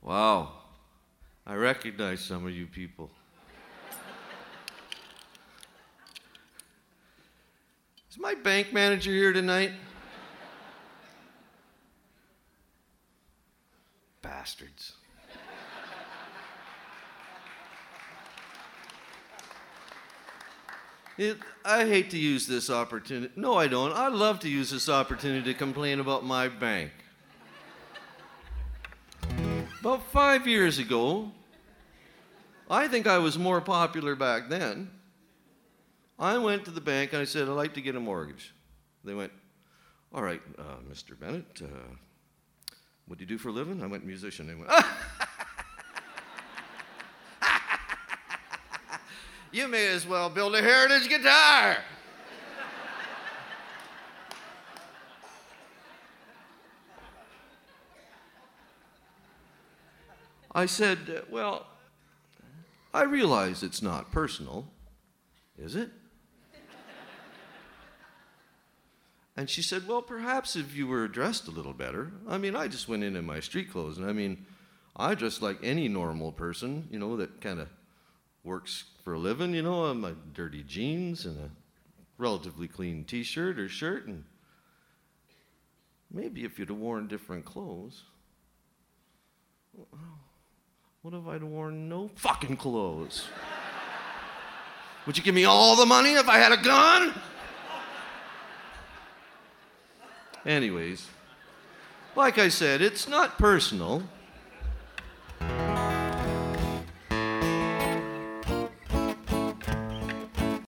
Wow. I recognize some of you people. Is my bank manager here tonight? Bastards. I hate to use this opportunity. No, I don't. I love to use this opportunity to complain about my bank. About 5 years ago, I think I was more popular back then. I went to the bank and I said, I'd like to get a mortgage. They went, all right, Mr. Bennett, what do you do for a living? I went, musician. They went, you may as well build a heritage guitar. I said, well, I realize it's not personal, is it? And she said, well, perhaps if you were dressed a little better. I mean, I just went in my street clothes, and I mean, I dress like any normal person, you know, that kind of works for a living, you know, my dirty jeans and a relatively clean t-shirt or shirt, and maybe if you'd have worn different clothes. What if I'd worn no fucking clothes? Would you give me all the money if I had a gun? Anyways, like I said, it's not personal.